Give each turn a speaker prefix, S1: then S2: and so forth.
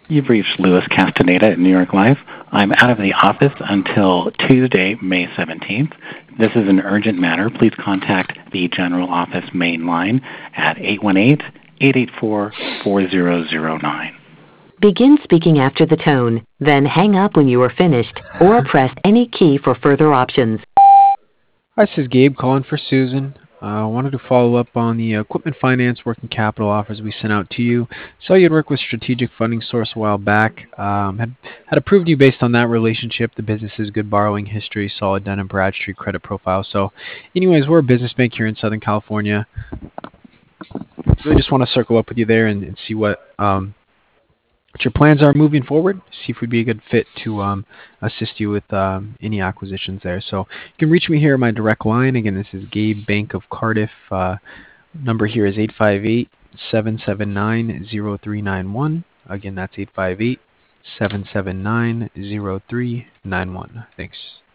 S1: You've reached Louis Castaneda at New York Life. I'm out of the office until Tuesday, May 17th. This is an urgent matter. Please contact the general office main line at 818-884-4009.
S2: Begin speaking after the tone, then hang up when you are finished, or press any key for further options.
S3: Hi, this is Gabe calling for Susan. I wanted to follow up on the equipment finance working capital offers we sent out to you. Saw you'd worked with Strategic Funding Source a while back. Had approved you based on that relationship. The business has good borrowing history, solid Dun& Bradstreet credit profile. So anyways, we're a business bank here in Southern California. Really just want to circle up with you there and see what your plans are moving forward, see if we'd be a good fit to assist you with any acquisitions there. So you can reach me here at my direct line. Again, this is Gabe, Bank of Cardiff. Number here is 858-779-0391. Again, that's 858-779-0391. Thanks.